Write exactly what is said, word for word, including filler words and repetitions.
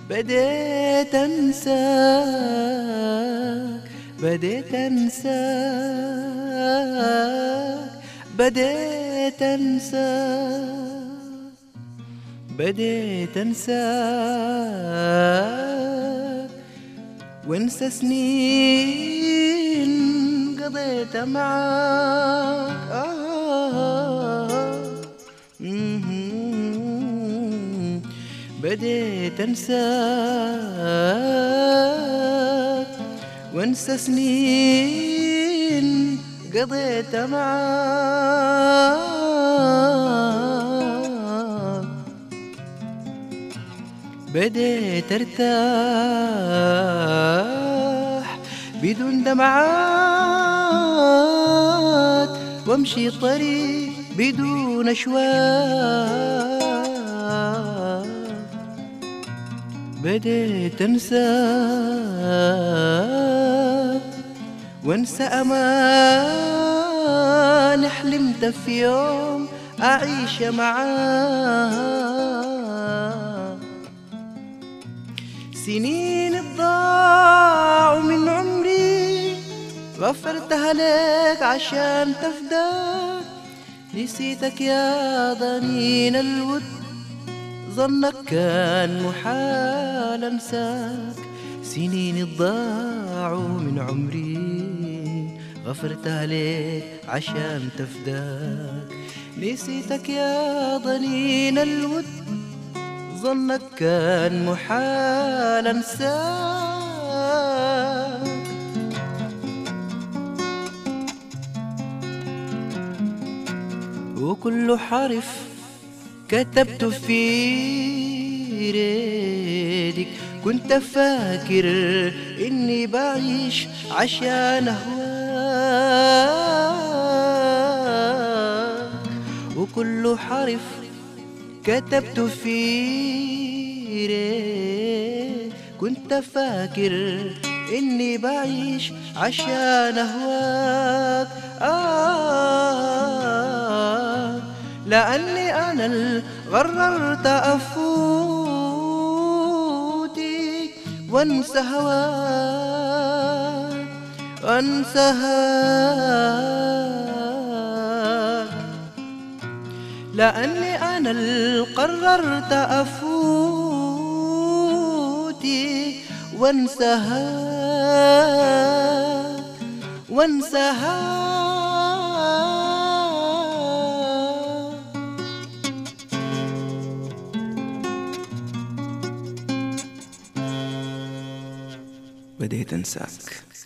بديت أنساك بديت أنساك بديت أنساك بديت أنساك وانسى سنين قضيتها معاك آه. مم. بديت أنساك وانسى سنين قضيتها معاك بديت ارتاح بدون دمعات وامشي طريق بدون اشواق بديت انساك وانسى امان حلمت في يوم اعيش معاك سنين الضاعوا من عمري غفرتها لك عشان تفداك نسيتك يا ضنين الود ظنك كان محال انساك سنين الضاعوا من عمري غفرتها لك عشان تفداك نسيتك يا ضنين الود ظنك كان محال انساك وكل حرف كتبت في ريدك كنت فاكر اني بعيش عشان اهواك وكل حرف كتبت في ريت كنت فاكر اني بعيش عشان اهواك آه لاني انا اللي قررت افوتك وانسى هواك وانسى هواك لأني أنا اللي قررت أفوتي وانساها وانساها بديت أنساك.